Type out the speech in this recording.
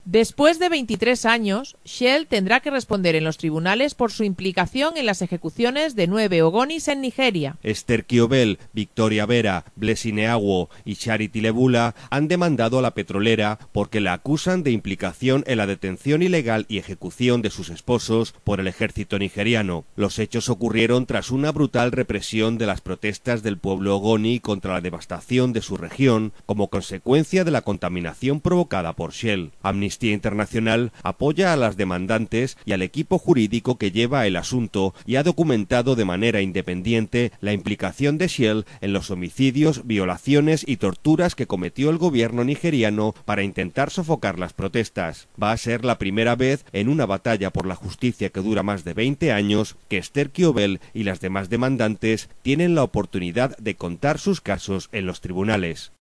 Después de 23 años, Shell tendrá que responder en los tribunales por su implicación en las ejecuciones de 9 ogonis en Nigeria. Esther Kiobel, Victoria Vera, Blessing Eawo y Charity Lebula han demandado a la petrolera porque la acusan de implicación en la detención ilegal y ejecución de sus esposos por el ejército nigeriano. Los hechos ocurrieron tras una brutal represión de las protestas del pueblo ogoni contra la devastación de su región como consecuencia de la contaminación provocada por Shell. Amnistía Internacional apoya a las demandantes y al equipo jurídico que lleva el asunto y ha documentado de manera independiente la implicación de Shell en los homicidios, violaciones y torturas que cometió el gobierno nigeriano para intentar sofocar las protestas. Va a ser la primera vez en una batalla por la justicia que dura más de 20 años que Esther Kiobel y las demás demandantes tienen la oportunidad de contar sus casos en los tribunales.